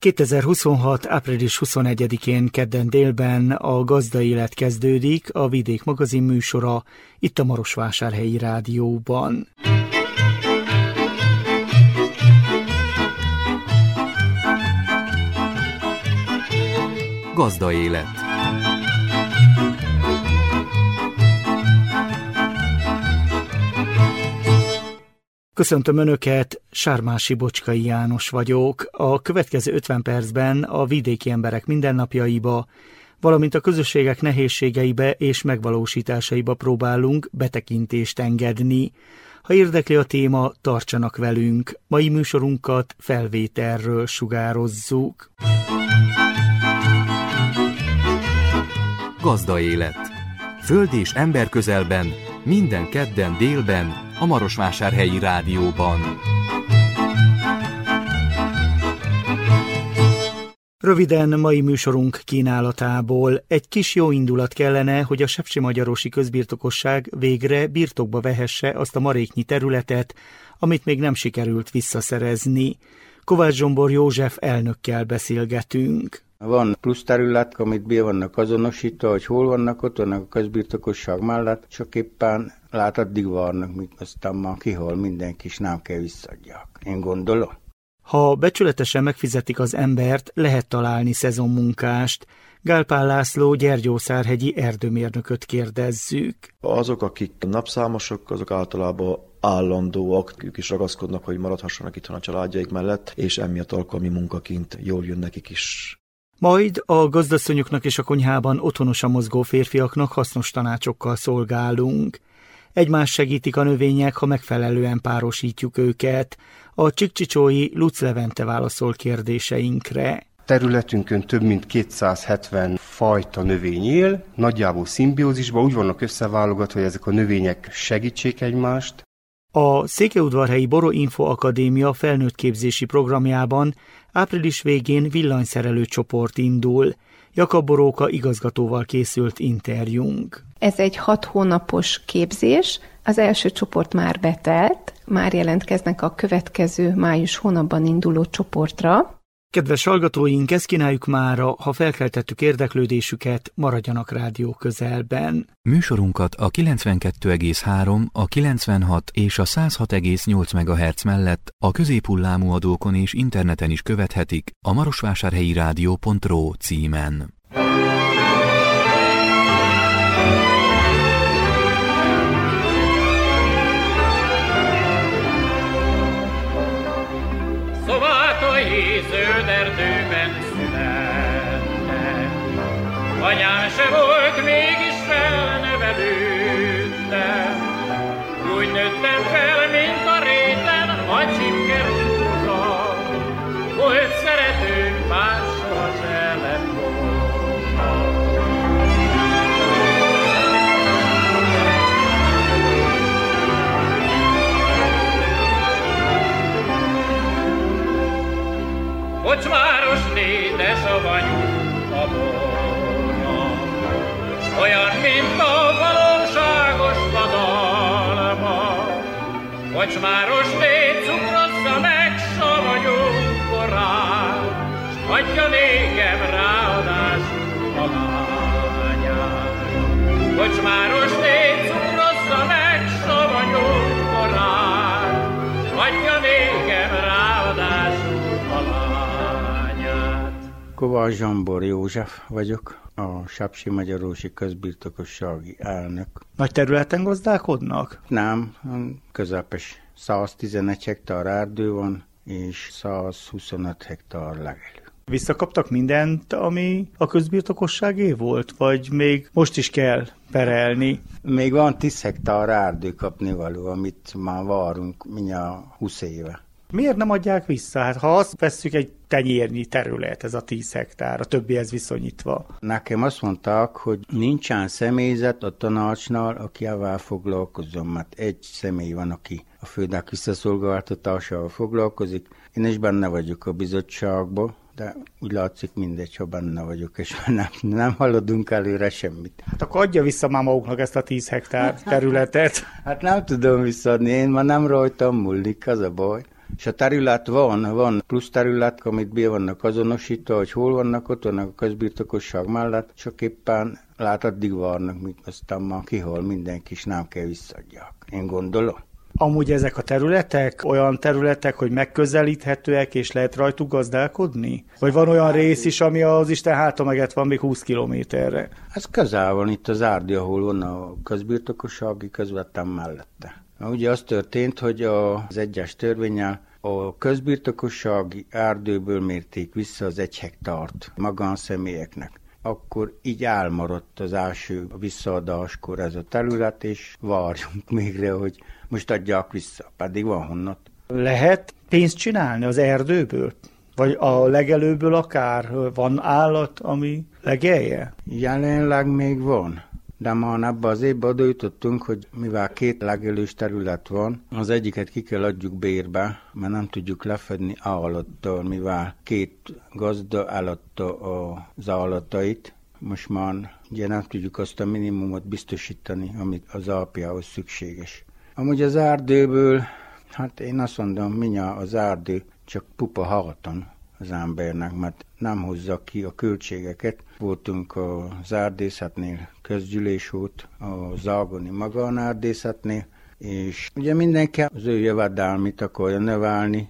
2026. április 21-én kedden délben a Gazda Élet kezdődik, a Vidék magazin műsora itt a Marosvásárhelyi Rádióban. Gazda Élet. Köszöntöm Önöket, Sármási Bocskai János vagyok. A következő 50 percben a vidéki emberek mindennapjaiba, valamint a közösségek nehézségeibe és megvalósításaiba próbálunk betekintést engedni. Ha érdekli a téma, tartsanak velünk. Mai műsorunkat felvételről sugározzuk. Gazda Élet. Föld és ember közelben, minden kedden délben, a Marosvásárhelyi Rádióban. Röviden mai műsorunk kínálatából egy kis jó indulat kellene, hogy a sepsimagyarosi közbirtokosság végre birtokba vehesse azt a maréknyi területet, amit még nem sikerült visszaszerezni. Kovács Zsombor József elnökkel beszélgetünk. Van plusz terület, amit be vannak azonosítva, hogy hol vannak, ott vannak a közbirtokosság mellett, csak éppen addig vannak, míg aztán már kihol mindenki, és nem kell visszaadják. Én gondolom. Ha becsületesen megfizetik az embert, lehet találni szezonmunkást. Gál Pál László Gyergyószárhegyi erdőmérnököt kérdezzük. Azok, akik napszámosok, azok általában állandóak, ők is ragaszkodnak, hogy maradhassanak itthon a családjaik mellett, és emiatt alkalmi munkaként jól jön nekik is. Majd a gazdasszonyoknak és a konyhában otthonosan mozgó férfiaknak hasznos tanácsokkal szolgálunk. Egymást segítik a növények, ha megfelelően párosítjuk őket. A Csikcsicsói Luc Levente válaszol kérdéseinkre. Területünkön több mint 270 fajta növény él, nagyjából szimbiózisban, úgy vannak összeválogatva, hogy ezek a növények segítsék egymást. A Székelyudvarhelyi Boroinfo Akadémia felnőttképzési programjában április végén villanyszerelő csoport indul. Jakab Boróka igazgatóval készült interjúnk. Ez egy 6 hónapos képzés, az első csoport már betelt, már jelentkeznek a következő május hónapban induló csoportra. Kedves hallgatóink, ezt kínáljuk mára, ha felkeltettük érdeklődésüket, maradjanak rádió közelben. Műsorunkat a 92,3, a 96 és a 106,8 MHz mellett a középhullámú adókon és interneten is követhetik a marosvásárhelyirádió.ro címen. Zöld erdőben születtem, anyám se volt, mégis felnevelődtem. Úgy nőttem fel, mint a réten a csipke rózsa, volt szeretőm, mással se lett volna. Kocsmárosné, de savanyú a borna, olyan, mint a valóságos vadalma. Kocsmárosné, cukrozza meg savanyú korát, s hagyja nékem ráadásul a lányát. Kocsmárosné, cukrozza meg savanyú korát, s hagyja nékem ráadásul a lányát. Kovács Zsombor József vagyok, a sepsimagyarosi közbirtokossági elnök. Nagy területen gazdálkodnak? Nem, közepes. 111 hektár erdő van, és 125 hektár legelő. Visszakaptak mindent, ami a közbirtokosságé volt, vagy még most is kell perelni? Még van 10 hektár erdő kapnivaló, amit már várunk mindjárt 20 éve. Miért nem adják vissza? Hát ha azt vesszük, egy tenyérnyi terület, ez a 10 hektár, a többihez viszonyítva. Nekem azt mondták, hogy nincsen személyzet a tanácsnál, aki ezzel foglalkozom, mert egy személy van, aki a földek visszaszolgáltatásával foglalkozik. Én is benne vagyok a bizottságban, de úgy látszik mindegy, ha benne vagyok, és nem haladunk előre semmit. Hát akkor adja vissza már maguknak ezt a 10 hektár területet. Hát nem tudom visszaadni, én már nem rajtam múlik, az a baj. És a terület van plusz terület, amit be vannak azonosítva, hogy hol vannak, ott vannak a közbirtokosság mellett, csak éppen lát addig várnak, míg aztán már kihol mindenki, és nem kell visszaadják. Én gondolom. Amúgy ezek a területek olyan területek, hogy megközelíthetőek, és lehet rajtuk gazdálkodni? Vagy van olyan rész is, ami az Isten háta meget van még 20 kilométerre? Ez közel van itt az árdi, ahol van a közbirtokossági közvetlen mellette. Ugye az történt, hogy az egyes törvénnyel a közbirtokossági erdőből mérték vissza az 1 hektárt magánszemélyeknek. Akkor így elmaradt az első visszaadáskor ez a terület, és várjunk mégre, hogy most adják vissza, pedig van honnan. Lehet pénzt csinálni az erdőből? Vagy a legelőből akár? Van állat, ami legelje? Jelenleg még van. De már ebben az évben oda jutottunk, hogy mivel 2 legelős terület van, az egyiket ki kell adjuk bérbe, mert nem tudjuk lefedni állattal, mivel 2 gazda eladta az állatait. Most már ugye nem tudjuk azt a minimumot biztosítani, amit az alapjához szükséges. Amúgy az erdőből, hát én azt mondom, mindjárt az erdő csak pupa háton az embernek, mert nem hozza ki a költségeket. Voltunk az erdészetnél, közgyűlés volt, a zágoni magánerdészetnél, és ugye mindenki az ő jövedelmét akarja növelni,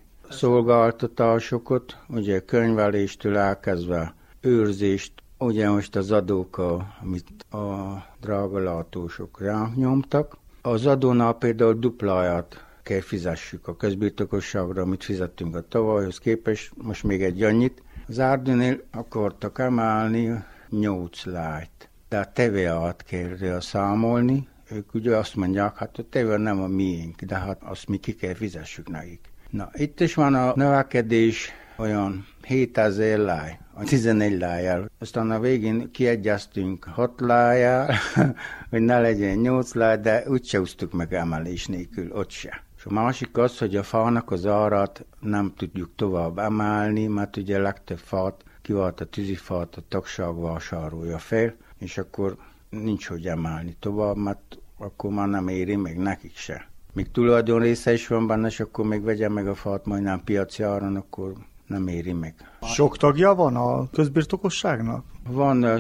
szolgáltatásokat, ugye könyveléstől elkezdve őrzést, ugye most az adók, amit a drágalátósok ránk nyomtak. Az adónál például dupláját kell fizessük a közbirtokosságra, amit fizettünk a tavalyhoz képest, most még egy annyit. Az erdőnél akartak emelni 8 lájt, de a TVA-t kell számolni. Ők ugye azt mondják, hát a TVA nem a miénk, de hát azt mi ki kell fizessük nekik. Na, itt is van a növekedés, olyan 7000 láj, a 11 lájjal. Aztán a végén kiegyeztünk 6 lájjal, hogy ne legyen 8 láj, de úgyse úsztuk meg emelés nélkül, ott se. És a másik az, hogy a fának az árát nem tudjuk tovább emelni, mert ugye legtöbb fát, kivált a tűzifát, a tagság vásárolja fel, és akkor nincs hogy emelni tovább, mert akkor már nem éri meg nekik se. Még tulajdonrésze is van benne, és akkor még vegyen meg a fát majdnem piaci áron, akkor nem éri meg. Sok tagja van a közbirtokosságnak? Van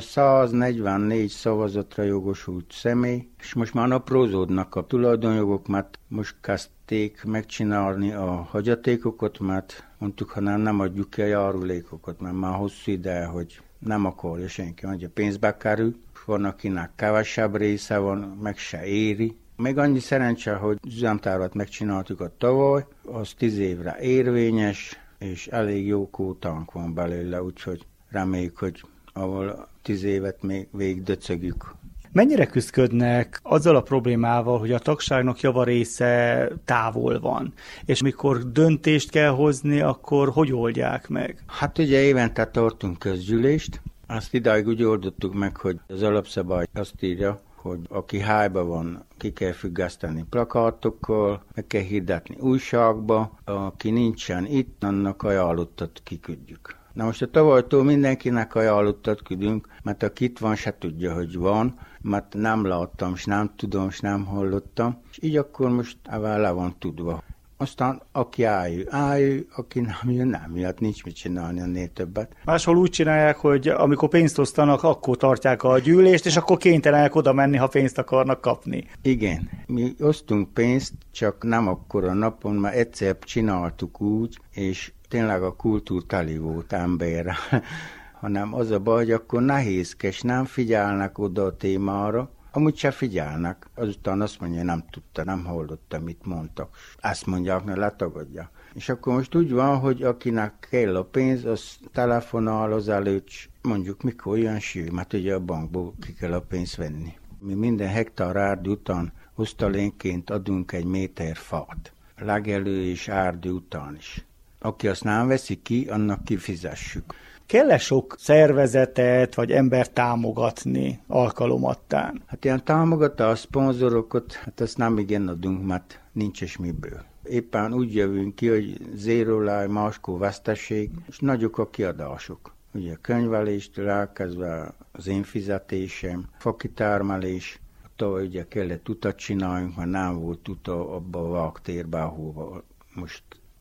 144 szavazatra jogosult személy, és most már aprózódnak a tulajdonjogok, mert most kezdték megcsinálni a hagyatékokat, mert mondtuk, ha nem adjuk ki a járulékokat, mert már hosszú ide, hogy nem akarja senki, hogy a pénzbe kerül, van akinek kevesebb része van, meg se éri. Még annyi szerencse, hogy üzemtárat megcsináltuk a tavaly, az 10 évre érvényes, és elég jó kótánk van belőle, úgyhogy reméljük, hogy ahol 10 évet még végig döcögjük. Mennyire küzdködnek azzal a problémával, hogy a tagságnak javarésze távol van, és mikor döntést kell hozni, akkor hogy oldják meg? Hát ugye évente tartunk közgyűlést, azt idáig úgy oldottuk meg, hogy az alapszabály azt írja, hogy aki hájban van, ki kell függeszteni plakátokkal, meg kell hirdetni újságba, aki nincsen itt, annak ajánlottat kiküldjük. Na most a tavalytól mindenkinek ajánlottat küldünk, mert aki itt van, se tudja, hogy van, mert nem láttam, és nem tudom, és nem hallottam, és így akkor most le van tudva. Aztán aki állj, aki nem jön, nincs mit csinálni ennél többet. Máshol úgy csinálják, hogy amikor pénzt osztanak, akkor tartják a gyűlést, és akkor kénytelenek oda menni, ha pénzt akarnak kapni. Igen, mi osztunk pénzt, csak nem akkor a napon, mert egyszer csináltuk úgy, és tényleg a kultúr teli volt emberre, hanem az a baj, hogy akkor nehézkes, nem figyelnek oda a témára, amúgy se figyelnek. Azután azt mondja, nem tudta, nem hallotta, mit mondtak. Ezt mondják, ne letagadja. És akkor most úgy van, hogy akinek kell a pénz, az telefonál az előtt, mondjuk mikor jön sű, mert ugye a bankból ki kell a pénzt venni. Mi minden hektár erdő után osztalénként adunk 1 méter fát. Legelő és erdő után is. Aki azt nem veszi ki, annak kifizessük. Kell-e sok szervezetet vagy embert támogatni alkalomattán? Hát ilyen támogatás, szponzorokat, hát ezt nem igen adunk, mert nincs is miből. Éppen úgy jövünk ki, hogy zéró máskor veszteség, és nagyok a kiadások. Ugye könyveléstől elkezdve az én fizetésem, fakitermelés, tavaly ugye kellett utat csináljunk, mert nem volt uta abba a vágtérbe, ahova most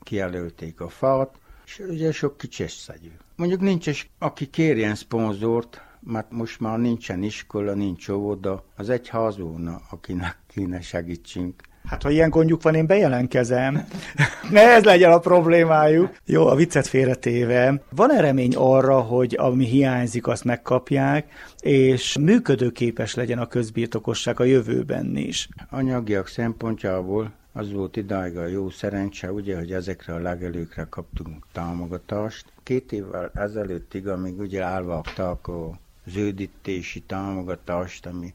kijelölték a fát, és ugye sok kicseszegyű. Mondjuk nincs is, aki kérjen szponzort, mert most már nincsen iskola, nincs óvoda, az egyházóna, akinek kéne segítsünk. Hát, ha ilyen gondjuk van, én bejelentkezem. Ne ez legyen a problémájuk. Jó, a viccet félretéve. Van-e remény arra, hogy ami hiányzik, azt megkapják, és működőképes legyen a közbirtokosság a jövőben is? Anyagiak szempontjából az volt idáig a jó szerencse, ugye, hogy ezekre a legelőkre kaptunk támogatást. 2 évvel ezelőttig, amíg ugye elvágták a zöldítési támogatást, ami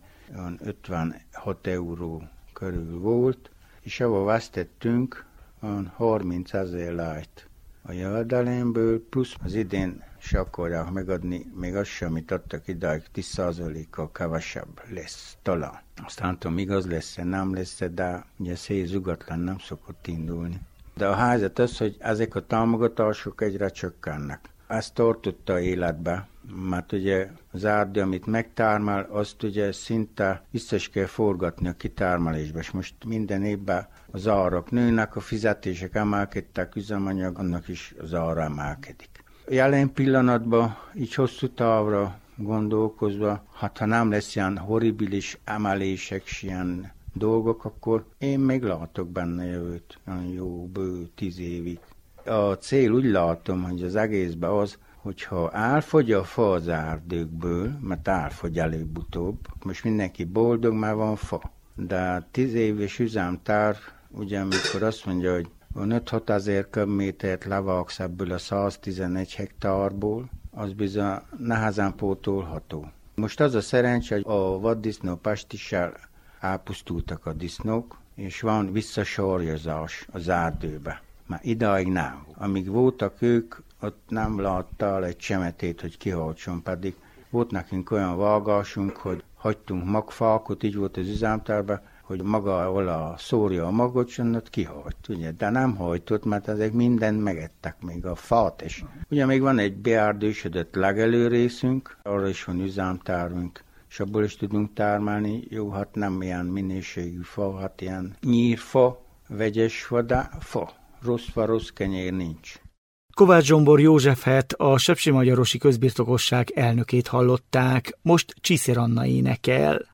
56 euró körül volt, és abba vesztettünk 30 000 lejt a jövedelemből, plusz az idén se akarják megadni, még az sem, amit adtak idáig, 10%-kal kevesebb lesz talán. Aztán nem tudom, igaz lesz-e, nem lesz-e, de ugye szélzugatlan nem szokott indulni. De a helyzet az, hogy ezek a támogatások egyre csökkennek. Ezt tartotta életbe, mert ugye az erdő, amit megtármál, azt ugye szinte vissza is kell forgatni a kitármalásba, és most minden évben az árak nőnek, a fizetések emelkedtek, üzemanyag, annak is az ára emelkedik. Jelen pillanatban, így hosszú távra gondolkozva, hát ha nem lesz ilyen horribilis emelések, ilyen dolgok, akkor én még látok benne jövőt, jó, bő 10 évig. A cél úgy látom, hogy az egészben az, hogyha elfogy a fa az erdőkből, mert elfogy előbb-utóbb, most mindenki boldog, mert van fa. De 10 éves üzemtár, ugye amikor azt mondja, hogy 5-6 ezer köbmétert levágsz ebből a 111 hektárból, az bizony nehezen pótolható. Most az a szerencsé, hogy a vaddisznó pestissel elpusztultak a disznók, és van visszasarjazás az erdőbe. Már idáig nem. Amíg voltak ők, ott nem láttál egy csemetét, hogy kihaltson, pedig volt nekünk olyan vágásunk, hogy hagytunk magfákot, így volt az üzemtárban, hogy maga alá szórja a magot, és ott kihalt, ugye? De nem hajtott, mert ezek mindent megettek, még a fát is. Ugye még van egy beerdősödött legelő részünk, arra is van üzemtárunk, és abból is tudunk tármálni. Jó, hát nem ilyen minőségű fa, hát ilyen nyírfa, vegyes fa, de fa. Rossz fa, rossz kenyér nincs. Kovács Zsombor Józsefet, a Sepsimagyarossi Közbirtokosság elnökét hallották, most Csiszér Anna énekel.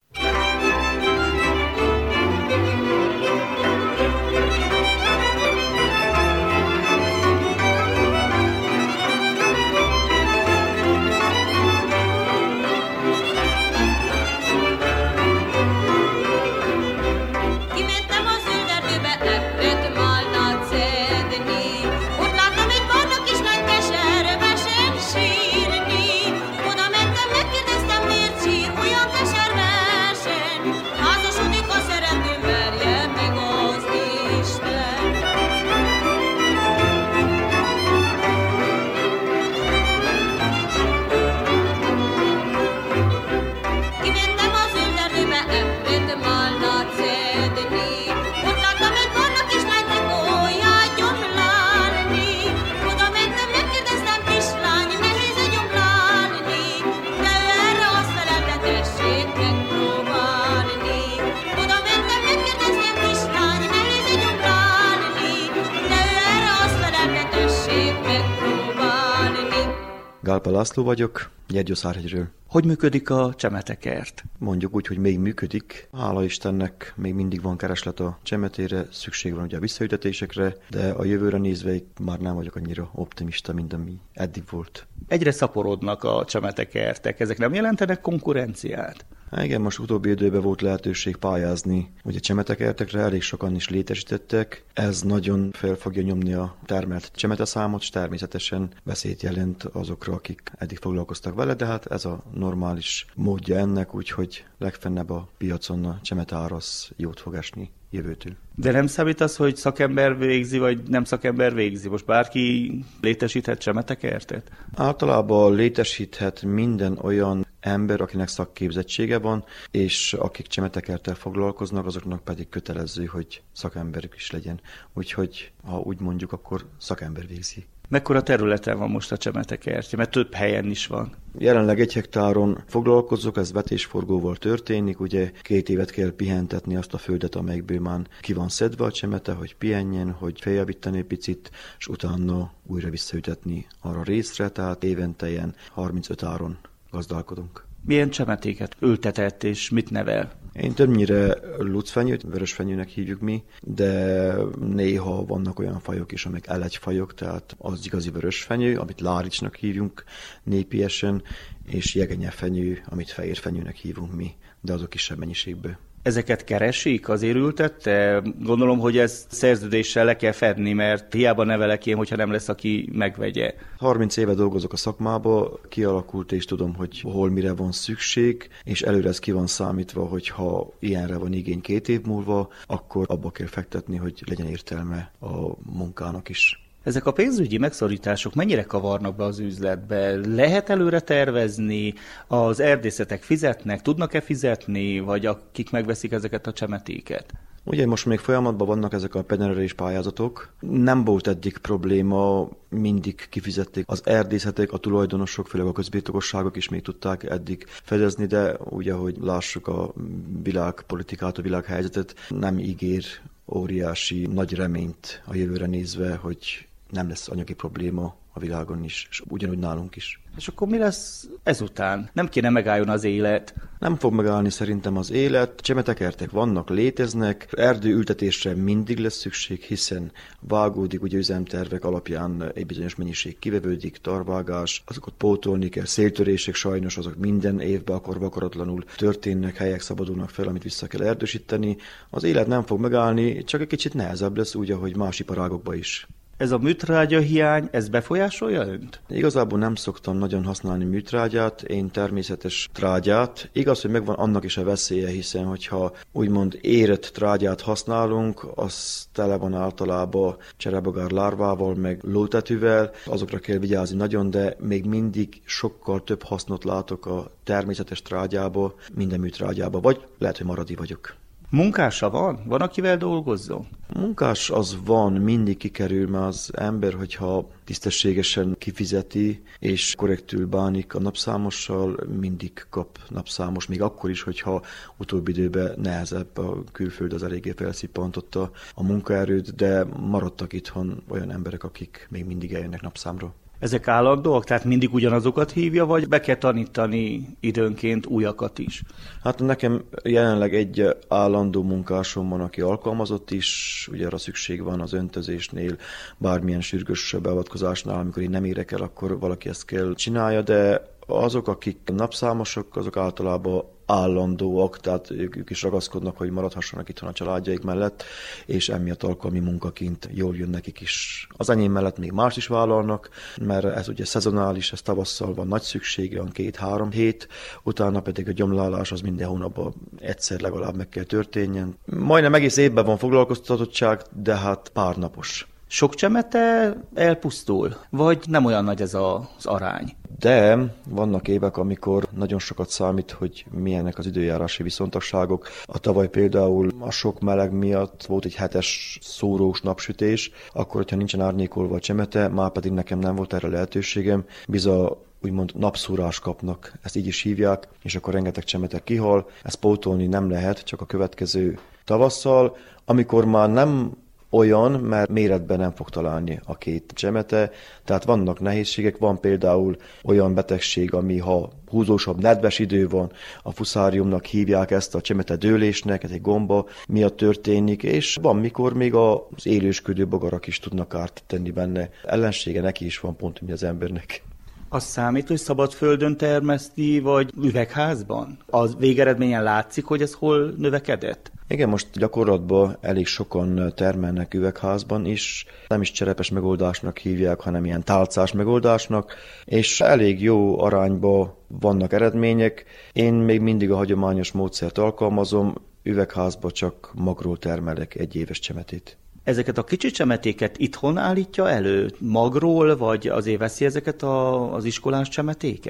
Gálpa László vagyok, Gyergyószárhegyről. Hogy működik a csemetekert? Mondjuk úgy, hogy még működik. Hála Istennek még mindig van kereslet a csemetére, szükség van ugye a visszaültetésekre, de a jövőre nézve már nem vagyok annyira optimista, mint ami eddig volt. Egyre szaporodnak a csemetekertek, ezek nem jelentenek konkurenciát? Igen, most utóbbi időben volt lehetőség pályázni, ugye csemetekertekre elég sokan is létesítettek. Ez nagyon fel fogja nyomni a termelt csemeteszámot, és természetesen veszélyt jelent azokra, akik eddig foglalkoztak vele, de hát ez a normális módja ennek, úgyhogy legfennebb a piacon a csemeteárasz jót fog esni jövőtől. De nem számít az, hogy szakember végzi, vagy nem szakember végzi? Most bárki létesíthet csemetekertet? Általában létesíthet minden olyan ember, akinek szakképzettsége van, és akik csemetekerttel foglalkoznak, azoknak pedig kötelező, hogy szakemberük is legyen. Úgyhogy, ha úgy mondjuk, akkor szakember végzi. Mekkora területen van most a csemetekertje? Mert több helyen is van. Jelenleg 1 hektáron foglalkozok, ez vetésforgóval történik, ugye 2 évet kell pihentetni azt a földet, amelyikből már ki van szedve a csemete, hogy pihenjen, hogy feljavítani picit, és utána újra visszaütetni arra részre, tehát évente ilyen 35 áron gazdálkodunk. Milyen csemetéket ültetett és mit nevel? Én többnyire lucfenyőt, vörösfenyőnek hívjuk mi, de néha vannak olyan fajok is, amik elegyfajok, tehát az igazi vörösfenyő, amit láricsnak hívjunk népiesen, és jegenyefenyő, amit fehérfenyőnek hívunk mi, de azok kisebb mennyiségből. Ezeket keresik, azért ültette? Gondolom, hogy ezt szerződéssel le kell fedni, mert hiába nevelek én, hogyha nem lesz, aki megvegye. 30 éve dolgozok a szakmába, kialakult és tudom, hogy hol mire van szükség, és előre ez ki van számítva, hogy ha ilyenre van igény 2 év múlva, akkor abba kell fektetni, hogy legyen értelme a munkának is. Ezek a pénzügyi megszorítások mennyire kavarnak be az üzletbe? Lehet előre tervezni? Az erdészetek fizetnek? Tudnak-e fizetni? Vagy akik megveszik ezeket a csemetéket? Ugye most még folyamatban vannak ezek a penelés pályázatok. Nem volt eddig probléma, mindig kifizették. Az erdészetek, a tulajdonosok, főleg a közbirtokosságok is még tudták eddig fedezni, de ugye, hogy lássuk a világpolitikát, a világhelyzetet, nem ígér óriási nagy reményt a jövőre nézve, hogy nem lesz anyagi probléma a világon is, és ugyanúgy nálunk is. És akkor mi lesz ezután? Nem kéne megálljon az élet? Nem fog megállni szerintem az élet. Csemetekertek vannak, léteznek. Erdőültetésre mindig lesz szükség, hiszen vágódik, ugye üzemtervek alapján egy bizonyos mennyiség kivevődik, tarvágás, azokat pótolni kell, széltörések sajnos, azok minden évben akarva akaratlanul történnek, helyek szabadulnak fel, amit vissza kell erdősíteni. Az élet nem fog megállni, csak egy kicsit nehezebb lesz, úgy, ahogy más iparágokban is. Ez a műtrágya hiány, ez befolyásolja önt? Igazából nem szoktam nagyon használni műtrágyát, én természetes trágyát. Igaz, hogy megvan annak is a veszélye, hiszen hogyha úgymond érett trágyát használunk, az tele van általában cserebogár lárvával, meg lótetűvel, azokra kell vigyázni nagyon, de még mindig sokkal több hasznot látok a természetes trágyába, minden műtrágyába, vagy lehet, hogy maradi vagyok. Munkása van? Van, akivel dolgozzon? Munkás az van, mindig kikerül, mert az ember, hogyha tisztességesen kifizeti és korrektül bánik a napszámossal, mindig kap napszámos, még akkor is, hogyha utóbbi időben nehezebb, a külföld az eléggé felszippantotta a munkaerőt, de maradtak itthon olyan emberek, akik még mindig eljönnek napszámra. Ezek állandóak? Tehát mindig ugyanazokat hívja, vagy be kell tanítani időnként újakat is? Hát nekem jelenleg egy állandó munkásom van, aki alkalmazott is, ugye arra szükség van az öntözésnél, bármilyen sürgős beavatkozásnál, amikor én nem érek el, akkor valaki ezt kell csinálja, de azok, akik napszámosok, azok általában állandóak, tehát ők is ragaszkodnak, hogy maradhassanak itthon a családjaik mellett, és emiatt alkalmi munkaként jól jön nekik is. Az enyém mellett még más is vállalnak, mert ez ugye szezonális, ez tavasszal van nagy szüksége, van 2-3 hét, utána pedig a gyomlálás az minden hónapban egyszer legalább meg kell történjen. Majdnem egész évben van foglalkoztatottság, de hát pár napos. Sok csemete elpusztul? Vagy nem olyan nagy ez az arány? De vannak évek, amikor nagyon sokat számít, hogy milyenek az időjárási viszontagságok. A tavaly például a sok meleg miatt volt egy 7-es szórós napsütés, akkor, hogyha nincsen árnyékolva a csemete, már pedig nekem nem volt erre lehetőségem, úgymond napszúrás kapnak, ezt így is hívják, és akkor rengeteg csemete kihal. Ezt pótolni nem lehet, csak a következő tavasszal, amikor már nem olyan, mert méretben nem fog találni a 2 csemete, tehát vannak nehézségek, van például olyan betegség, ami ha húzósabb, nedves idő van, a fuszáriumnak hívják ezt, a csemete dőlésnek, ez egy gomba miatt történik, és van mikor még az élősködő bogarak is tudnak kárt tenni benne. Ellensége neki is van, pont mint az embernek. Az számít, hogy szabad földön termeszti, vagy üvegházban? Az végeredményen látszik, hogy ez hol növekedett? Igen, most gyakorlatban elég sokan termelnek üvegházban is, nem is cserepes megoldásnak hívják, hanem ilyen tálcás megoldásnak, és elég jó arányban vannak eredmények. Én még mindig a hagyományos módszert alkalmazom, üvegházba csak magról termelek egy éves csemetét. Ezeket a kicsi csemetéket itthon állítja elő magról, vagy azért veszi ezeket az iskolás csemetéket?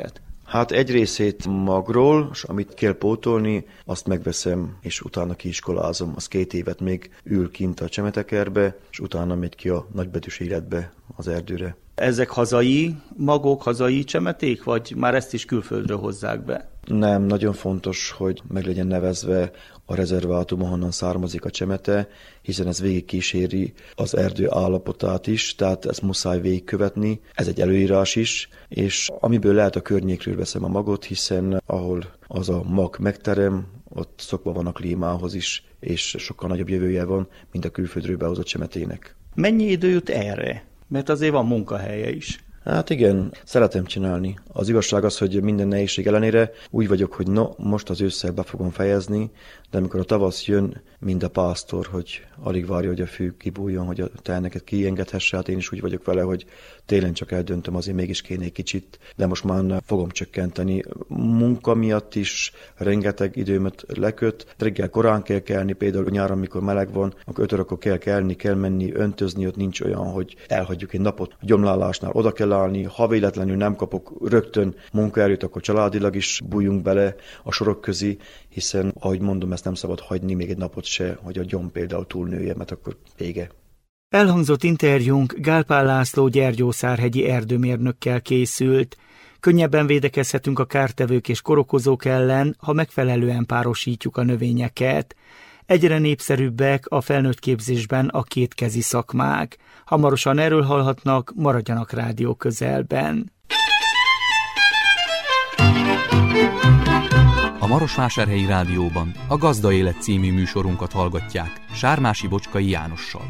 Hát egy részét magról, és amit kell pótolni, azt megveszem, és utána kiiskolázom. Az 2 évet még ül kint a csemetekerbe, és utána megy ki a nagybetűs életbe, az erdőre. Ezek hazai magok, hazai csemeték, vagy már ezt is külföldről hozzák be? Nem, nagyon fontos, hogy meg legyen nevezve a rezervátum, ahonnan származik a csemete, hiszen ez végigkíséri az erdő állapotát is, tehát ezt muszáj végigkövetni. Ez egy előírás is, és amiből lehet a környékről veszem a magot, hiszen ahol az a mag megterem, ott szokva van a klímához is, és sokkal nagyobb jövője van, mint a külföldről behozott csemetének. Mennyi idő jut erre? Mert azért van munkahelye is. Hát igen, szeretem csinálni. Az igazság az, hogy minden nehézség ellenére úgy vagyok, hogy most az ősszel be fogom fejezni, de amikor a tavasz jön, mind a pásztor, hogy alig várja, hogy a fű kibújjon, hogy a teheneket kiengedhesse, hát én is úgy vagyok vele, hogy télen csak eldöntöm, azért mégis kéne egy kicsit, de most már fogom csökkenteni. Munka miatt is rengeteg időmet leköt, reggel korán kell kelni, például nyáron, amikor meleg van, akkor 5 órakor kell kelni, kell menni, öntözni, ott nincs olyan, hogy elhagyjuk egy napot. A gyomlálásnál oda kell állni, ha véletlenül nem kapok rögtön munkaerőt, akkor családilag is bújjunk bele a sorok közé, hiszen, ahogy mondom, ezt nem szabad hagyni még egy napot se, hogy a gyom például túlnője, mert akkor vége. Elhangzott interjúnk Gálpál László gyergyószárhegyi erdőmérnökkel készült. Könnyebben védekezhetünk a kártevők és korokozók ellen, ha megfelelően párosítjuk a növényeket. Egyre népszerűbbek a felnőtt képzésben a kétkezi szakmák. Hamarosan erről hallhatnak, maradjanak rádió közelben. A Marosvásárhelyi Rádióban a Gazda Élet című műsorunkat hallgatják Sármási Bocskai Jánossal.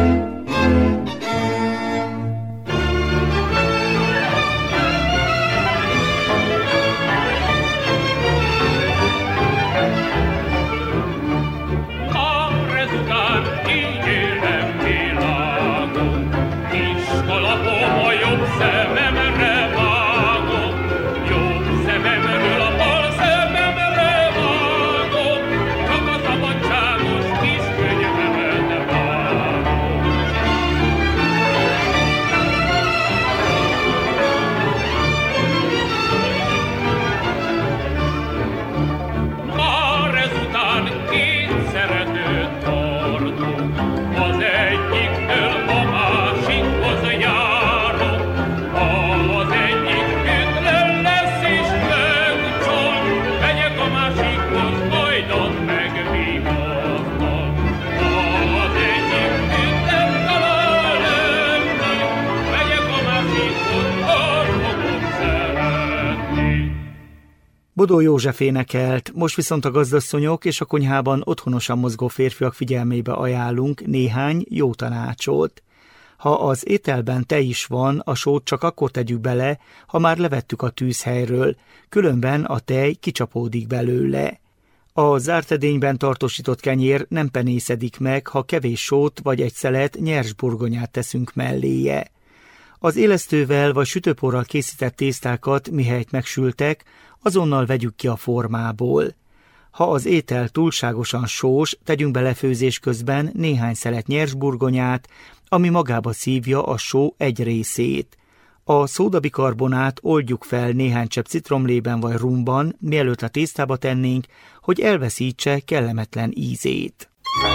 Bodó József énekelt, most viszont a gazdasszonyok és a konyhában otthonosan mozgó férfiak figyelmébe ajánlunk néhány jó tanácsot. Ha az ételben tej is van, a sót csak akkor tegyük bele, ha már levettük a tűzhelyről, különben a tej kicsapódik belőle. A zárt edényben tartósított kenyér nem penészedik meg, ha kevés sót vagy egy szelet nyers burgonyát teszünk melléje. Az élesztővel vagy sütőporral készített tésztákat, mihelyt megsültek, azonnal vegyük ki a formából. Ha az étel túlságosan sós, tegyünk bele főzés közben néhány szelet nyers burgonyát, ami magába szívja a só egy részét. A szódabikarbonát oldjuk fel néhány csepp citromlében vagy rumban, mielőtt a tésztába tennénk, hogy elveszítse kellemetlen ízét.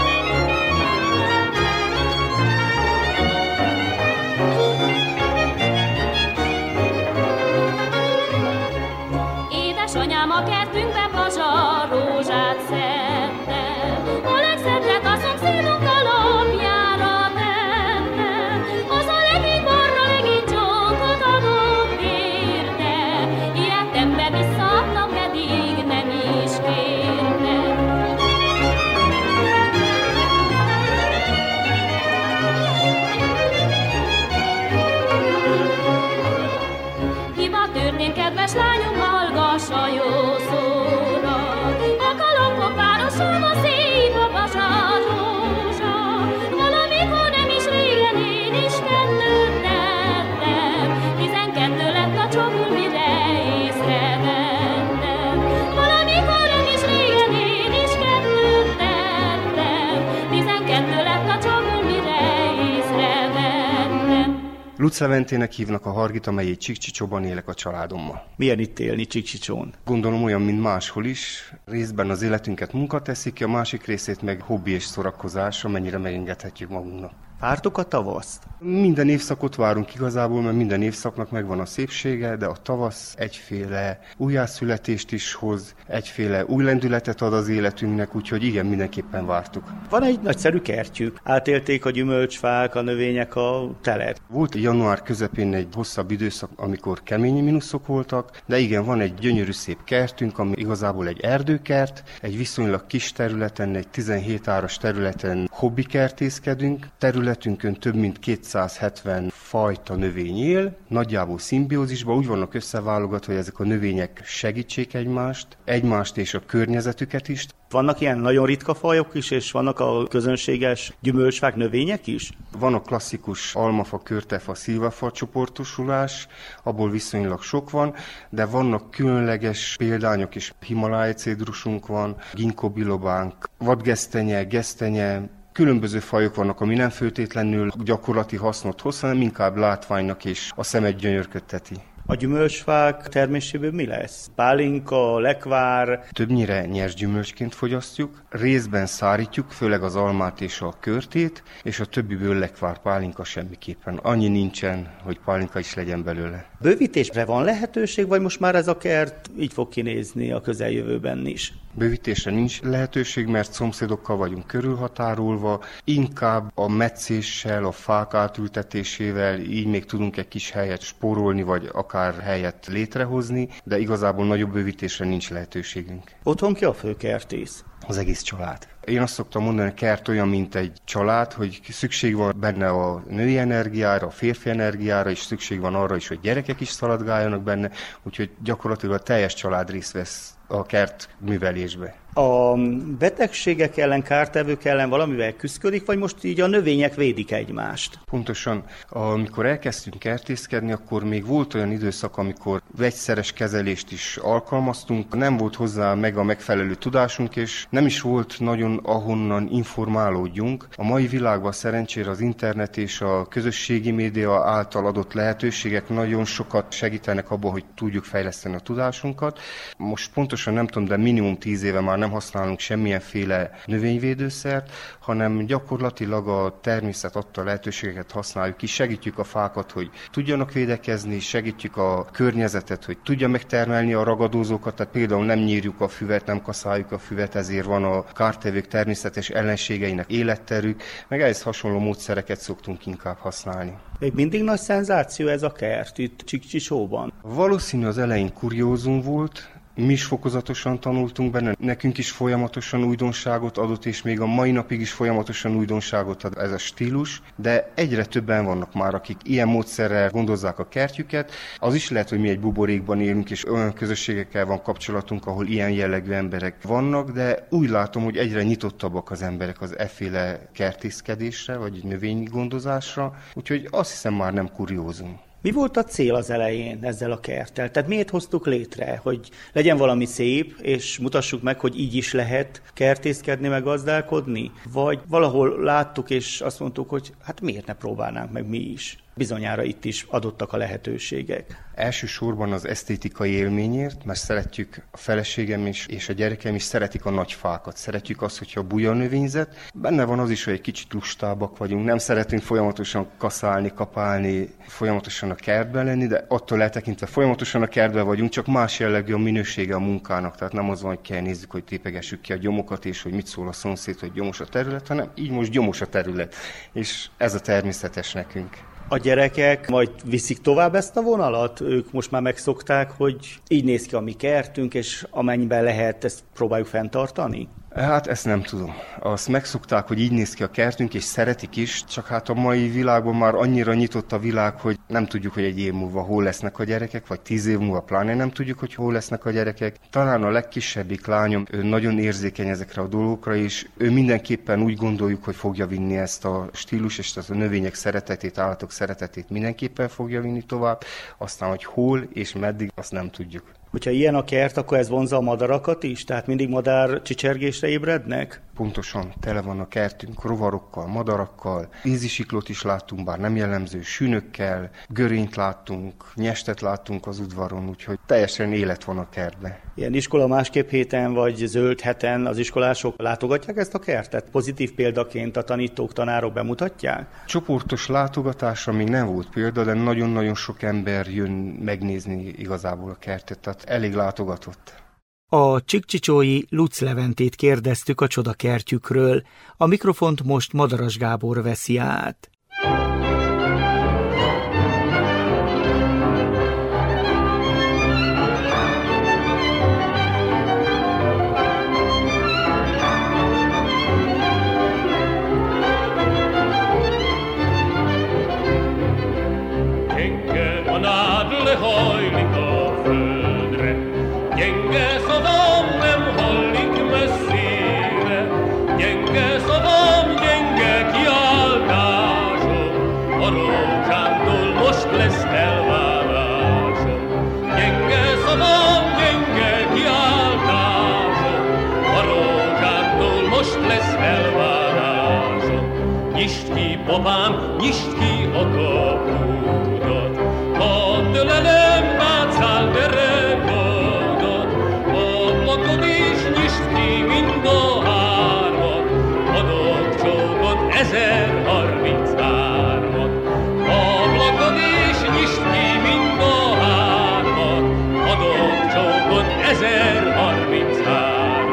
Édesanyám a kertünkbe pazsar rózsát szedte, a legszebbet a szomszédunk alapjára tette, az a legény barna legény csókot adott érte, ilyettem be visszaadta, pedig nem is kérte. Hiba történt, kedves lányom, hallgass a jó szóra, a kalapok városában szép a pazsar rózsa. Valamikor nem is régen én is 2 tettem, 12 lett a csokul, mire észrevettem. Valamikor nem is régen én is 2 tettem, 12 lett a csokul, mire észrevettem. Lucleventének hívnak, a Hargita megyei Csíkcsicsóban élek a családommal. Milyen itt élni Csíkcsicsón? Gondolom olyan, mint máshol is. Részben az életünket munka teszik ki, a másik részét meg hobbi és szórakozás, amennyire megengedhetjük magunknak. Vártok a tavaszt? Minden évszakot várunk igazából, mert minden évszaknak megvan a szépsége, de a tavasz egyféle újjászületést is hoz, egyféle új lendületet ad az életünknek, úgyhogy igen, mindenképpen vártuk. Van egy nagyszerű kertjük. Átélték a gyümölcsfák, a növények a telet. Volt január közepén egy hosszabb időszak, amikor kemény mínuszok voltak, de igen, van egy gyönyörű szép kertünk, ami igazából egy erdőkert, egy viszonylag kis területen, egy 17 áras területen hobbikertészkedünk. Területünkön több mint 270 fajta növény él, nagyjából szimbiózisban, úgy vannak összeválogatva, hogy ezek a növények segítsék egymást és a környezetüket is. Vannak ilyen nagyon ritka fajok is, és vannak a közönséges gyümölcsfák, növények is? Van a klasszikus almafa, körtefa, szilvafa csoportosulás, abból viszonylag sok van, de vannak különleges példányok is. Himalája cédrusunk van, ginkgo bilobánk, vadgesztenye, gesztenye, különböző fajok vannak, ami nem feltétlenül gyakorlati hasznot hoz, hanem inkább látványnak és a szemet gyönyörködteti. A gyümölcsfák terméséből mi lesz? Pálinka, lekvár? Többnyire nyers gyümölcsként fogyasztjuk, részben szárítjuk, főleg az almát és a körtét, és a többiből lekvár, pálinka semmiképpen. Annyi nincsen, hogy pálinka is legyen belőle. Bővítésre van lehetőség, vagy most már ez a kert így fog kinézni a közeljövőben is? Bővítésre nincs lehetőség, mert szomszédokkal vagyunk körülhatárolva, inkább a metszéssel, a fák átültetésével így még tudunk egy kis helyet spórolni, vagy akár helyet létrehozni, de igazából nagyobb bővítésre nincs lehetőségünk. Otthon ki a főkertész? Az egész család. Én azt szoktam mondani, hogy a kert olyan, mint egy család, hogy szükség van benne a női energiára, a férfi energiára, és szükség van arra is, hogy gyerekek is szaladgáljanak benne, úgyhogy gyakorlatilag a teljes család részt vesz a kert művelésbe. A betegségek ellen, kártevők ellen valamivel küszködik, vagy most így a növények védik egymást? Pontosan, amikor elkezdtünk kertészkedni, akkor még volt olyan időszak, amikor vegyszeres kezelést is alkalmaztunk, nem volt hozzá meg a megfelelő tudásunk, és nem is volt nagyon ahonnan informálódjunk. A mai világban szerencsére az internet és a közösségi média által adott lehetőségek nagyon sokat segítenek abban, hogy tudjuk fejleszteni a tudásunkat. Most pontosan nem tudom, de minimum 10 éve már nem használunk semmilyenféle növényvédőszert, hanem gyakorlatilag a természet adta lehetőségeket használjuk ki, segítjük a fákat, hogy tudjanak védekezni, segítjük a környezetet, hogy tudja megtermelni a ragadozókat, tehát például nem nyírjuk a füvet, nem kaszáljuk a füvet, ezért van a kártevők természetes ellenségeinek életterük, meg ehhez hasonló módszereket szoktunk inkább használni. Még mindig nagy szenzáció ez a kert itt Csíkcsicsóban? Valószínű az elején kuriózum volt, mi is fokozatosan tanultunk benne, nekünk is folyamatosan újdonságot adott, és még a mai napig is folyamatosan újdonságot ad ez a stílus, de egyre többen vannak már, akik ilyen módszerrel gondozzák a kertjüket. Az is lehet, hogy mi egy buborékban élünk, és olyan közösségekkel van kapcsolatunk, ahol ilyen jellegű emberek vannak, de úgy látom, hogy egyre nyitottabbak az emberek az efféle kertészkedésre, vagy növénygondozásra, úgyhogy azt hiszem már nem kuriózum. Mi volt a cél az elején ezzel a kerttel? Tehát miért hoztuk létre? Hogy legyen valami szép, és mutassuk meg, hogy így is lehet kertészkedni, meg gazdálkodni? Vagy valahol láttuk, és azt mondtuk, hogy hát miért ne próbálnánk meg mi is? Bizonyára itt is adottak a lehetőségek. Elsősorban az esztétikai élményért, mert szeretjük, a feleségem és a gyerekem is szeretik a nagy fákat. Szeretjük azt, hogyha buja növényzet. Benne van az is, hogy egy kicsit lustábbak vagyunk. Nem szeretünk folyamatosan kaszálni, kapálni, folyamatosan a kertben lenni, de attól eltekintve folyamatosan a kertben vagyunk, csak más jellegű a minősége a munkának. Tehát nem az van, hogy kell nézzük, hogy tépegessük ki a gyomokat, és hogy mit szól a szomszéd, hogy gyomos a terület, hanem így most gyomos a terület. És ez a természetes nekünk. A gyerekek majd viszik tovább ezt a vonalat? Ők most már megszokták, hogy így néz ki a mi kertünk, és amennyiben lehet, ezt próbáljuk fenntartani? Hát ezt nem tudom. Azt megszokták, hogy így néz ki a kertünk, és szeretik is, csak hát a mai világban már annyira nyitott a világ, hogy nem tudjuk, hogy egy év múlva hol lesznek a gyerekek, vagy 10 év múlva pláne nem tudjuk, hogy hol lesznek a gyerekek. Talán a legkisebbik lányom, ő nagyon érzékeny ezekre a dolgokra, és ő mindenképpen úgy gondoljuk, hogy fogja vinni ezt a stílus, és ezt a növények szeretetét, állatok szeretetét mindenképpen fogja vinni tovább. Aztán, hogy hol és meddig, azt nem tudjuk. Hogyha ilyen a kert, akkor ez vonzza a madarakat is? Tehát mindig madár csicsergésre ébrednek? Pontosan tele van a kertünk rovarokkal, madarakkal, vízisiklót is láttunk, bár nem jellemző, sünökkel, görényt láttunk, nyestet láttunk az udvaron, úgyhogy teljesen élet van a kertben. Ilyen iskola másképp héten vagy zöld heten az iskolások látogatják ezt a kertet? Pozitív példaként a tanítók, tanárok bemutatják? Csoportos látogatásra még nem volt példa, de nagyon-nagyon sok ember jön megnézni igazából a kertet, tehát elég látogatott. A csíkcsicsói Lutz Leventét kérdeztük a csodakertjükről. A mikrofont most Madaras Gábor veszi át. Apám, nyisd ki a kapudat, hadd ölelem, bátszál derekodat, ablakod is nyisd ki mind a hármat, adok csókot 1033-at. Ablakod is nyisd ki mind a hármat, adok csókot 1033-at.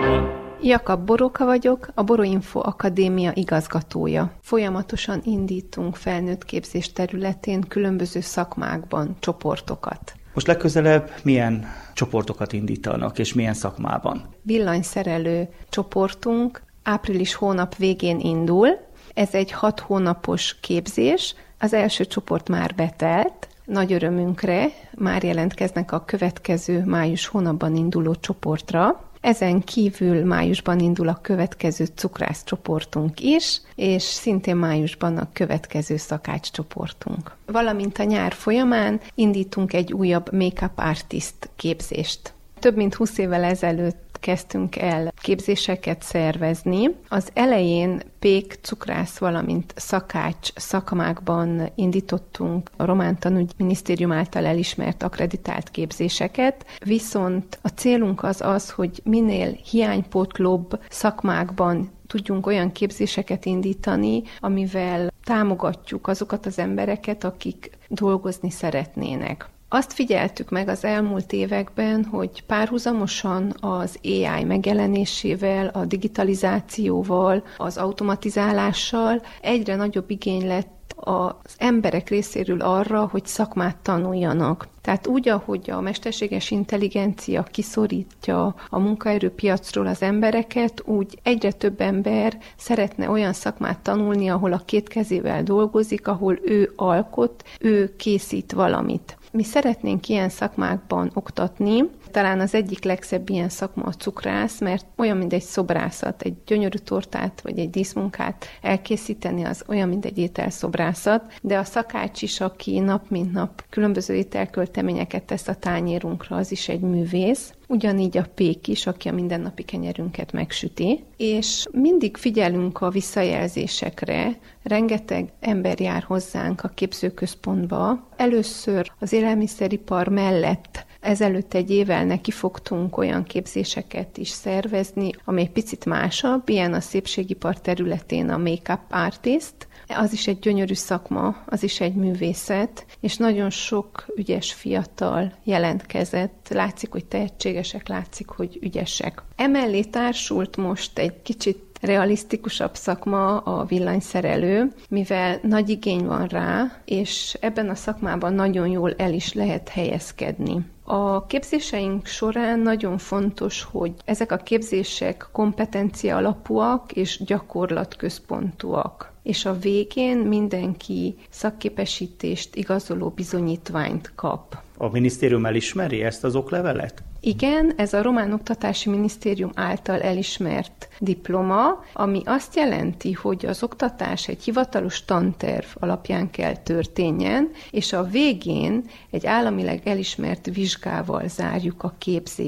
Jakab Boróka vagyok, a Boroinfo Akadémia igazgatója. Folyamatosan indítunk felnőttképzés területén különböző szakmákban csoportokat. Most legközelebb milyen csoportokat indítanak, és milyen szakmában? Villanyszerelő csoportunk április hónap végén indul. Ez egy 6 hónapos képzés. Az első csoport már betelt. Nagy örömünkre már jelentkeznek a következő május hónapban induló csoportra. Ezen kívül májusban indul a következő cukrász csoportunk is, és szintén májusban a következő szakács csoportunk. Valamint a nyár folyamán indítunk egy újabb make-up artist képzést. Több mint 20 évvel ezelőtt kezdtünk el képzéseket szervezni. Az elején pék, cukrász, valamint szakács szakmákban indítottunk a Román Tanügyminisztérium által elismert akkreditált képzéseket, viszont a célunk az, hogy minél hiánypótlóbb szakmákban tudjunk olyan képzéseket indítani, amivel támogatjuk azokat az embereket, akik dolgozni szeretnének. Azt figyeltük meg az elmúlt években, hogy párhuzamosan az AI megjelenésével, a digitalizációval, az automatizálással egyre nagyobb igény lett az emberek részéről arra, hogy szakmát tanuljanak. Tehát úgy, ahogy a mesterséges intelligencia kiszorítja a munkaerőpiacról az embereket, úgy egyre több ember szeretne olyan szakmát tanulni, ahol a két kezével dolgozik, ahol ő alkot, ő készít valamit. Mi szeretnénk ilyen szakmákban oktatni. Talán az egyik legszebb ilyen szakma a cukrász, mert olyan, mint egy szobrászat, egy gyönyörű tortát vagy egy díszmunkát elkészíteni, az olyan, mint egy ételszobrászat, de a szakács is, aki nap mint nap különböző ételkölteményeket tesz a tányérunkra, az is egy művész. Ugyanígy a pék is, aki a mindennapi kenyerünket megsüti, és mindig figyelünk a visszajelzésekre. Rengeteg ember jár hozzánk a képzőközpontba. Először az élelmiszeripar mellett ezelőtt egy évvel nekifogtunk olyan képzéseket is szervezni, ami egy picit másabb, ilyen a szépségipar területén a make-up artist. Az is egy gyönyörű szakma, az is egy művészet, és nagyon sok ügyes fiatal jelentkezett. Látszik, hogy tehetségesek, látszik, hogy ügyesek. Emellé társult most egy kicsit realisztikusabb szakma a villanyszerelő, mivel nagy igény van rá, és ebben a szakmában nagyon jól el is lehet helyezkedni. A képzéseink során nagyon fontos, hogy ezek a képzések kompetencia alapúak és gyakorlatközpontúak. És a végén mindenki szakképesítést igazoló bizonyítványt kap. A minisztérium elismeri ezt az oklevelet? Igen, ez a Román Oktatási Minisztérium által elismert diploma, ami azt jelenti, hogy az oktatás egy hivatalos tanterv alapján kell történjen, és a végén egy államileg elismert vizsgával zárjuk a képzést.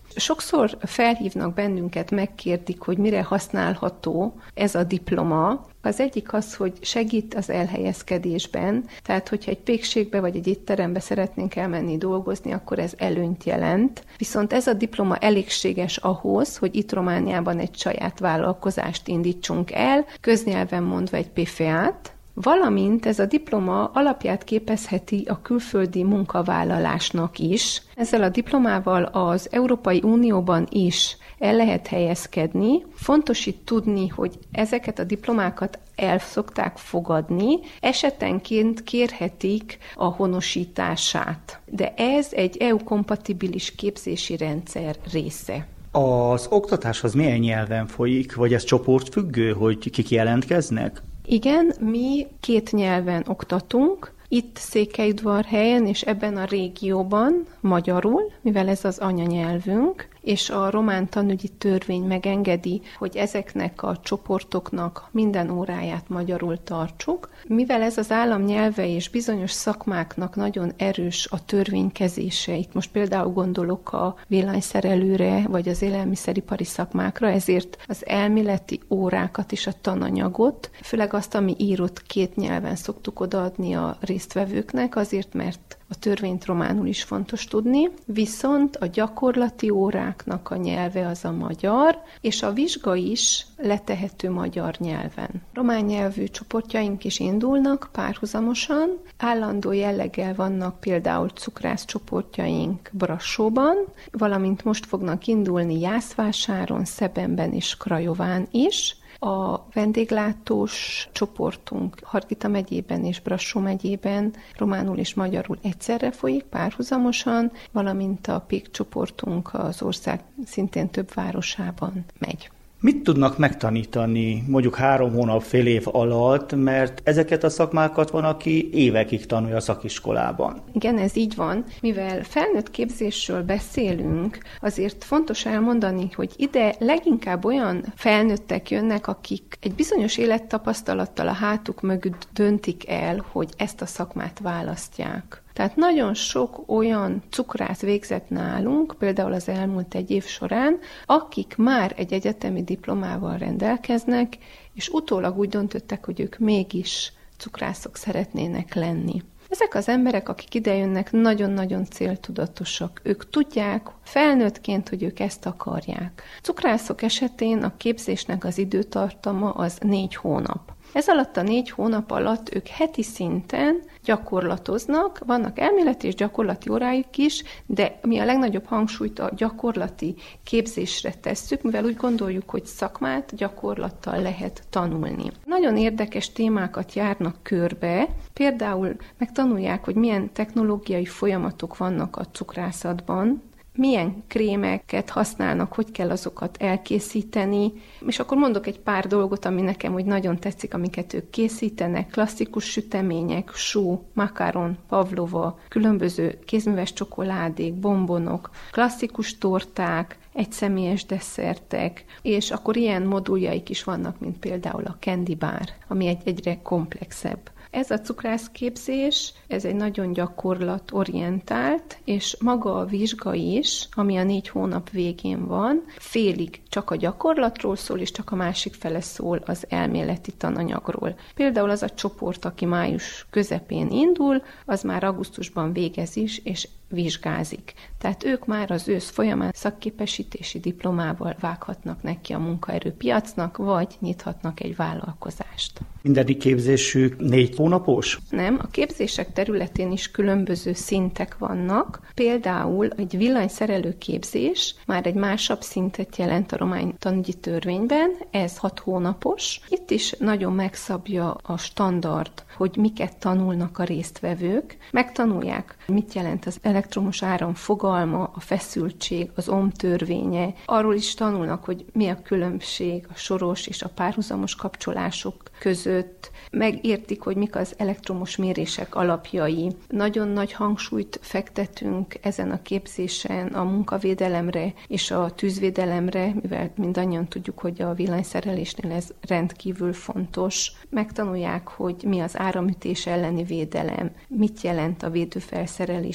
Sokszor felhívnak bennünket, megkérdik, hogy mire használható ez a diploma. Az egyik az, hogy segít az elhelyezkedésben, tehát hogyha egy pékségbe vagy egy étterembe szeretnénk elmenni dolgozni, akkor ez előnyt jelent. Viszont ez a diploma elégséges ahhoz, hogy itt Romániában egy saját vállalkozást indítsunk el, köznyelven mondva egy PFA-t, valamint ez a diploma alapját képezheti a külföldi munkavállalásnak is. Ezzel a diplomával az Európai Unióban is el lehet helyezkedni. Fontos itt tudni, hogy ezeket a diplomákat el szokták fogadni, esetenként kérhetik a honosítását. De ez egy EU-kompatibilis képzési rendszer része. Az oktatáshoz milyen nyelven folyik, vagy ez csoportfüggő, hogy kik jelentkeznek? Igen, mi 2 nyelven oktatunk, itt Székelyudvarhelyen és ebben a régióban magyarul, mivel ez az anyanyelvünk, és a román tanügyi törvény megengedi, hogy ezeknek a csoportoknak minden óráját magyarul tartsuk. Mivel ez az állam nyelve és bizonyos szakmáknak nagyon erős a törvénykezése, itt most például gondolok a villanyszerelőre, vagy az élelmiszeripari szakmákra, ezért az elméleti órákat és a tananyagot, főleg azt, ami írott 2 nyelven szoktuk odaadni a résztvevőknek, azért, mert a törvényt románul is fontos tudni, viszont a gyakorlati óráknak a nyelve az a magyar, és a vizsga is letehető magyar nyelven. Román nyelvű csoportjaink is indulnak párhuzamosan, állandó jelleggel vannak például cukrász csoportjaink Brassóban, valamint most fognak indulni Jászvásáron, Szebenben és Krajován is. A vendéglátós csoportunk Hargita megyében és Brassó megyében románul és magyarul egyszerre folyik párhuzamosan, valamint a PÉK csoportunk az ország szintén több városában megy. Mit tudnak megtanítani mondjuk 3 hónap, fél év alatt, mert ezeket a szakmákat van, aki évekig tanulja a szakiskolában? Igen, ez így van. Mivel felnőtt képzésről beszélünk, azért fontos elmondani, hogy ide leginkább olyan felnőttek jönnek, akik egy bizonyos élettapasztalattal a hátuk mögött döntik el, hogy ezt a szakmát választják. Tehát nagyon sok olyan cukrász végzett nálunk, például az elmúlt 1 év során, akik már egy egyetemi diplomával rendelkeznek, és utólag úgy döntöttek, hogy ők mégis cukrászok szeretnének lenni. Ezek az emberek, akik idejönnek, nagyon-nagyon céltudatosak. Ők tudják felnőttként, hogy ők ezt akarják. Cukrászok esetén a képzésnek az időtartama az 4 hónap. Ez alatt a 4 hónap alatt ők heti szinten gyakorlatoznak, vannak elméleti és gyakorlati óráik is, de mi a legnagyobb hangsúlyt a gyakorlati képzésre tesszük, mivel úgy gondoljuk, hogy szakmát gyakorlattal lehet tanulni. Nagyon érdekes témákat járnak körbe, például megtanulják, hogy milyen technológiai folyamatok vannak a cukrászatban, milyen krémeket használnak, hogy kell azokat elkészíteni, és akkor mondok egy pár dolgot, ami nekem úgy nagyon tetszik, amiket ők készítenek, klasszikus sütemények, só, makaron, pavlova, különböző kézműves csokoládék, bombonok, klasszikus torták, egyszemélyes desszertek, és akkor ilyen moduljaik is vannak, mint például a candy bar, ami egyre komplexebb. Ez a cukrászképzés, ez egy nagyon gyakorlatorientált, és maga a vizsga is, ami a 4 hónap végén van, félig csak a gyakorlatról szól, és csak a másik fele szól az elméleti tananyagról. Például az a csoport, aki május közepén indul, az már augusztusban végez is, és vizsgázik. Tehát ők már az ősz folyamán szakképesítési diplomával vághatnak neki a munkaerőpiacnak, vagy nyithatnak egy vállalkozást. Mindegyik képzésük 4 hónapos? Nem, a képzések területén is különböző szintek vannak. Például egy villanyszerelő képzés már egy másabb szintet jelent a román tanügyi törvényben, ez 6 hónapos. Itt is nagyon megszabja a standard, hogy miket tanulnak a résztvevők. Megtanulják, mit jelent az elektromos áram fogalma, a feszültség, az Ohm törvénye. Arról is tanulnak, hogy mi a különbség a soros és a párhuzamos kapcsolások között. Megértik, hogy mik az elektromos mérések alapjai. Nagyon nagy hangsúlyt fektetünk ezen a képzésen a munkavédelemre és a tűzvédelemre, mivel mindannyian tudjuk, hogy a villanyszerelésnél ez rendkívül fontos. Megtanulják, hogy mi az áramütés elleni védelem, mit jelent a védőfelszerelések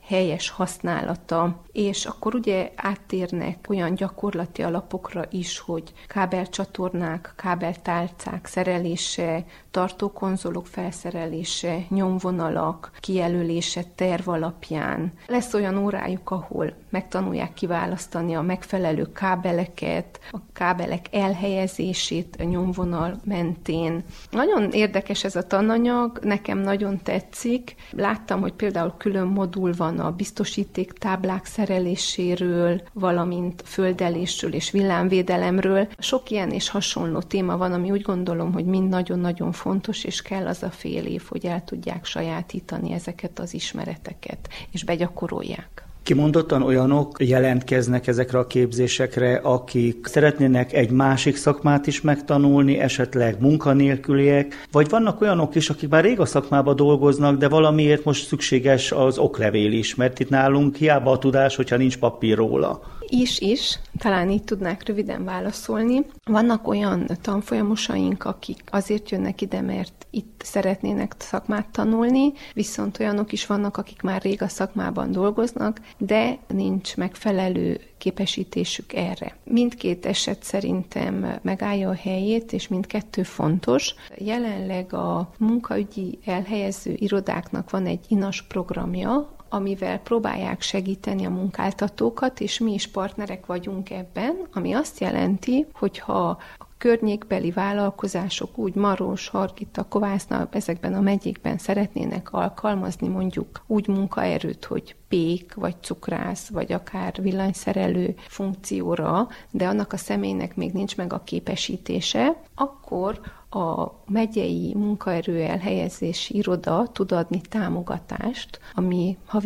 helyes használata, és akkor ugye áttérnek olyan gyakorlati alapokra is, hogy kábelcsatornák, kábeltálcák szerelése, tartókonzolok felszerelése, nyomvonalak kijelölése terv alapján. Lesz olyan órájuk, ahol megtanulják kiválasztani a megfelelő kábeleket, a kábelek elhelyezését a nyomvonal mentén. Nagyon érdekes ez a tananyag, nekem nagyon tetszik. Láttam, hogy például külön modul van a biztosítéktáblák szereléséről, valamint földelésről és villámvédelemről. Sok ilyen és hasonló téma van, ami úgy gondolom, hogy mind nagyon-nagyon fontos, és kell az a fél év, hogy el tudják sajátítani ezeket az ismereteket, és begyakorolják. Kimondottan olyanok jelentkeznek ezekre a képzésekre, akik szeretnének egy másik szakmát is megtanulni, esetleg munkanélküliek, vagy vannak olyanok is, akik már rég a szakmában dolgoznak, de valamiért most szükséges az oklevél is, mert itt nálunk hiába a tudás, hogyha nincs papír róla. Is, talán így tudnák röviden válaszolni. Vannak olyan tanfolyamosaink, akik azért jönnek ide, mert itt szeretnének szakmát tanulni, viszont olyanok is vannak, akik már rég a szakmában dolgoznak, de nincs megfelelő képesítésük erre. Mindkét eset szerintem megállja a helyét, és mindkettő fontos. Jelenleg a munkaügyi elhelyező irodáknak van egy INAS programja, amivel próbálják segíteni a munkáltatókat, és mi is partnerek vagyunk ebben, ami azt jelenti, hogyha a környékbeli vállalkozások úgy Maros, Hargita, Kovászna, ezekben a megyékben szeretnének alkalmazni mondjuk úgy munkaerőt, hogy pék, vagy cukrász, vagy akár villanyszerelő funkcióra, de annak a személynek még nincs meg a képesítése, akkor a megyei munkaerő elhelyezési iroda tud adni támogatást, ami havi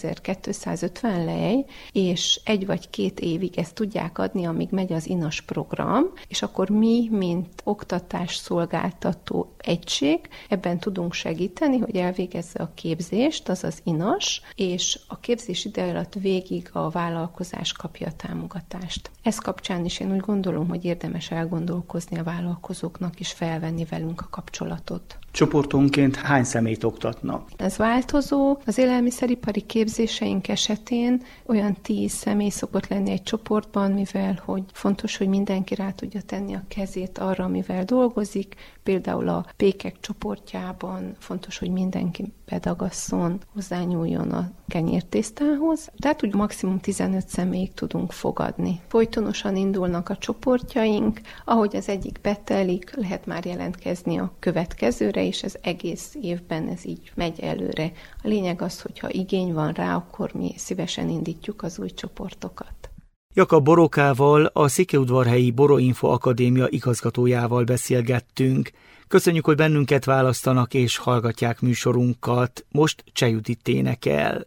2250 lej, és 1 vagy 2 évig ezt tudják adni, amíg megy az INAS program, és akkor mi, mint oktatásszolgáltató egység, ebben tudunk segíteni, hogy elvégezze a képzést, azaz INAS, és a képzés ide alatt végig a vállalkozás kapja a támogatást. Ez kapcsán is én úgy gondolom, hogy érdemes elgondolkozni a vállalkozóknak is felvenni velünk a kapcsolatot. Csoportonként hány személyt oktatnak? Ez változó. Az élelmiszeripari képzéseink esetén olyan 10 személy szokott lenni egy csoportban, mivel hogy fontos, hogy mindenki rá tudja tenni a kezét arra, amivel dolgozik. Például a pékek csoportjában fontos, hogy mindenki bedagasszon, hozzányúljon a kenyértésztához. Tehát úgy maximum 15 személyig tudunk fogadni. Folytonosan indulnak a csoportjaink, ahogy az egyik betelik, lehet már jelentkezni a következőre, és ez egész évben ez így megy előre. A lényeg az, hogyha igény van rá, akkor mi szívesen indítjuk az új csoportokat. Jakab Borokával, a Székelyudvarhelyi Boroinfo Akadémia igazgatójával beszélgettünk. Köszönjük, hogy bennünket választanak és hallgatják műsorunkat. Most Cseh Judit énekel.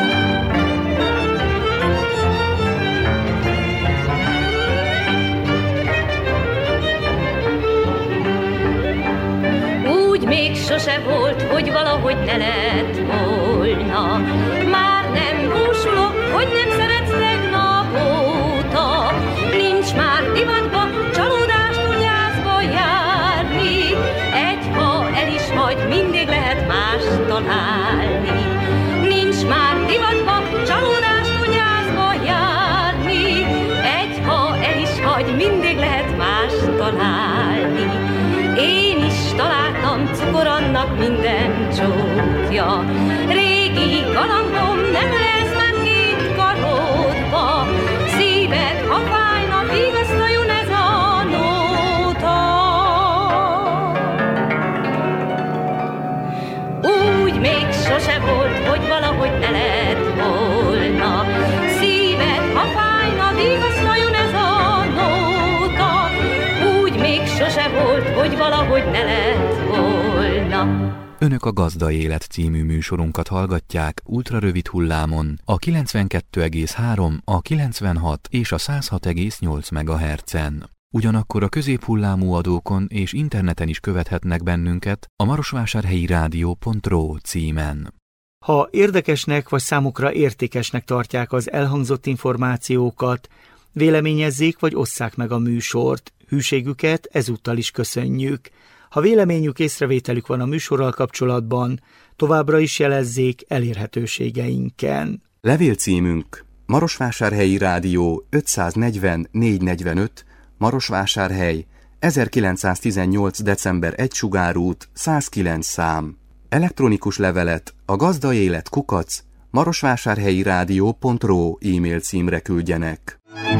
Úgy még sose volt, hogy valahogy ne lett volna. Már nem búsulok, hogy nem szeretsz tegnap óta. Nincs már divatba, csalódástól gyászba járni. Ha el is vagy, mindig lehet más találni. Nincs már divatba, csalódástól gyászba járni. Ha el is vagy, mindig lehet más találni. Én is találtam cukor annak minden csókja. Régi galambom nem lesz már 2 karodba. Szíved, ha fájna, vigasztaljon ez a nóta. Úgy még sose volt, hogy valahogy ne lett volna. Szíved, ha fájna, vigasztaljon ez a nóta. Úgy még sose volt, hogy valahogy ne lett volna. Önök a Gazda Élet című műsorunkat hallgatják ultrarövid hullámon a 92,3, a 96 és a 106,8 MHz-en. Ugyanakkor a középhullámú adókon és interneten is követhetnek bennünket a marosvásárhelyi rádió.ro címen. Ha érdekesnek vagy számukra értékesnek tartják az elhangzott információkat, véleményezzék vagy osszák meg a műsort. Hűségüket ezúttal is köszönjük. Ha véleményük, észrevételük van a műsorral kapcsolatban, továbbra is jelezzék elérhetőségeinken. Levélcímünk: Marosvásárhelyi Rádió 540 445, Marosvásárhely, 1918. december 1 Sugárút, 109 szám. Elektronikus levelet a gazdaélet@marosvásárhelyirádió.ro e-mail címre küldjenek.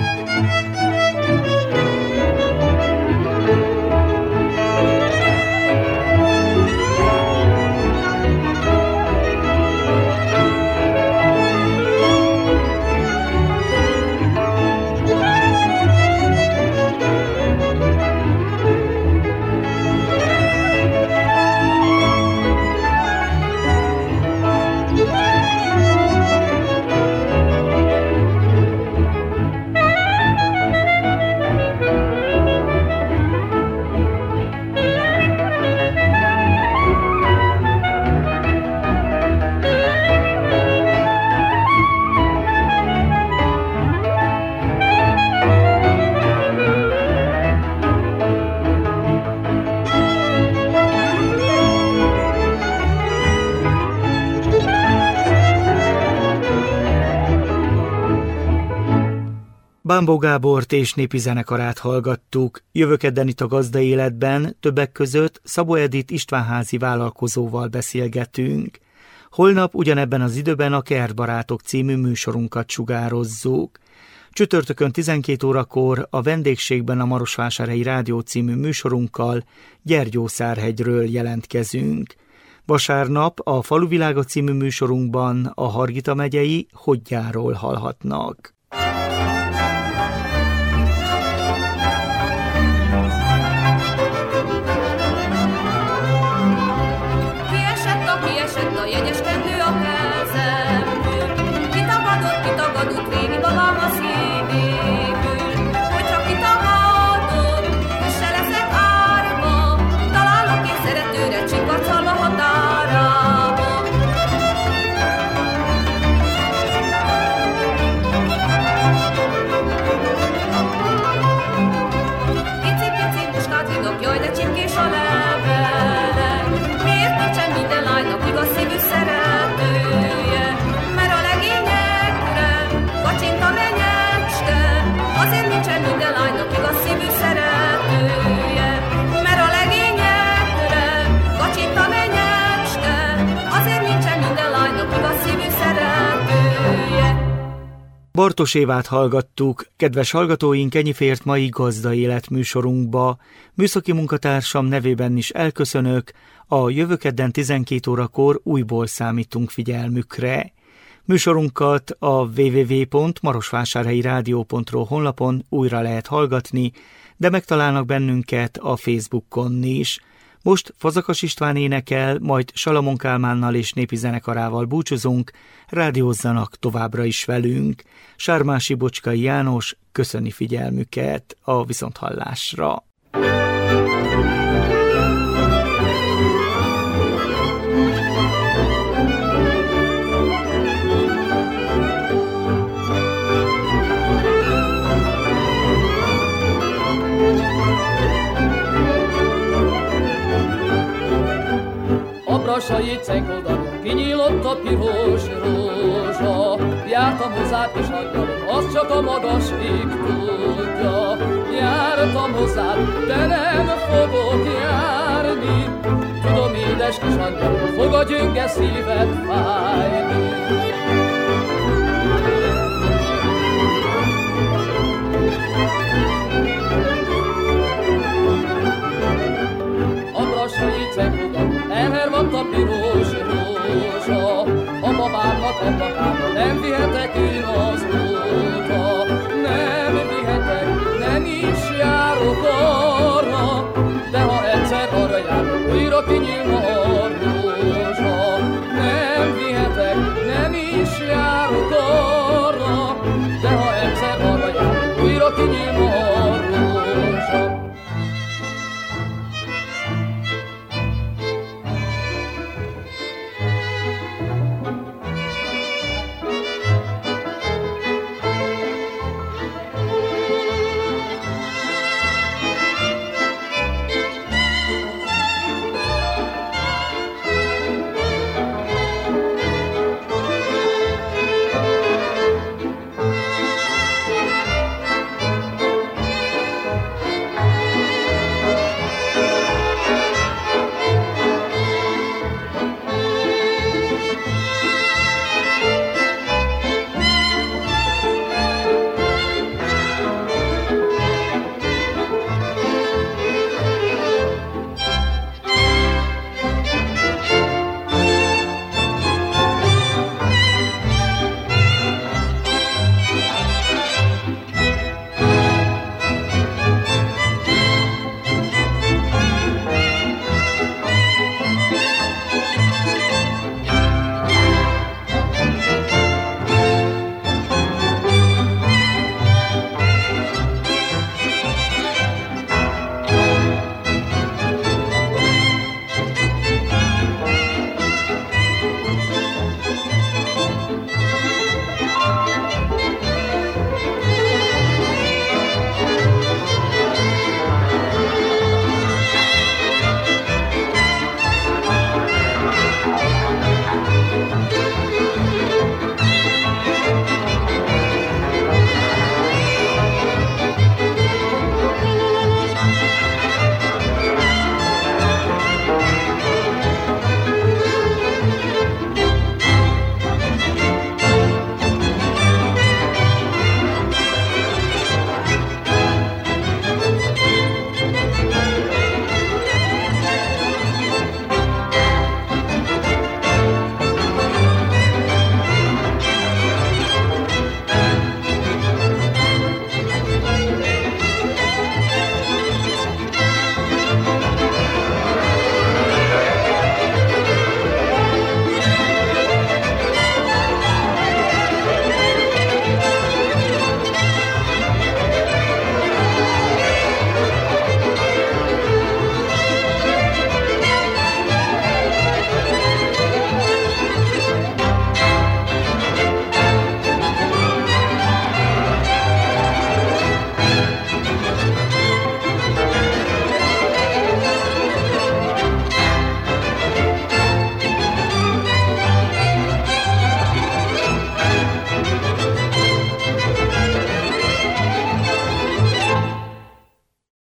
Bámbó Gábort és népi zenekarát hallgattuk. Jövő kedden itt a Gazdaéletben többek között Szabó Edith istvánházi vállalkozóval beszélgetünk. Holnap ugyanebben az időben a Kertbarátok című műsorunkat sugározzuk. Csütörtökön 12 órakor a vendégségben a Marosvásárhelyi Rádió című műsorunkkal Gyergyószárhegyről jelentkezünk. Vasárnap a Faluvilága című műsorunkban a Hargita megyei Hodgyáról hallhatnak. Kiesett a jegyeskendő a kezemből, kitagadott régi babám a szívéből, hogyha kitagadott, és se leszek árva, találok én szeretőre csikarcalva határába. Pici muskát vidok, jaj, de csinkés a levele, miért nincsen minden lánynak igaz szívű szeretője, mert a legényekre kacsint a menyecske, azért nincsen minden lánynak igaz szívű szeretője, mert a legényekre kacsint a menyecske, azért nincsen minden lánynak igaz szívű szeretője. Bartos Évát hallgattuk, kedves hallgatóink, ennyi fért mai Gazdaélet műsorunkba. Műszaki munkatársam nevében is elköszönök, a jövő kedden 12 órakor újból számítunk figyelmükre. Műsorunkat a www.marosvásárhelyirádió.ro honlapon újra lehet hallgatni, de megtalálnak bennünket a Facebookon is. Most Fazakas István énekel, majd Salamon Kálmánnal és népi zenekarával búcsúzunk, rádiózzanak továbbra is velünk. Sármási Bocskai János köszöni figyelmüket, a viszonthallásra. A brassai cenkoldalon kinyílott a piros rózsa, jártam hozzád kis angyalom, azt csak a magas ég tudja. Jártam hozzád, de nem fogok járni, tudom, édes kis angyalom, fog a gyönge szíved fájni. A brassai cenkoldalon elhervadt a piros rózsa, a babámnak ablakába nem vihetek én az óta. Nem vihetek, nem is járok arra, de ha egyszer arra járok, újra kinyílna a rózsa. Nem vihetek, nem is járok arra, de ha egyszer arra járok, újra kinyílna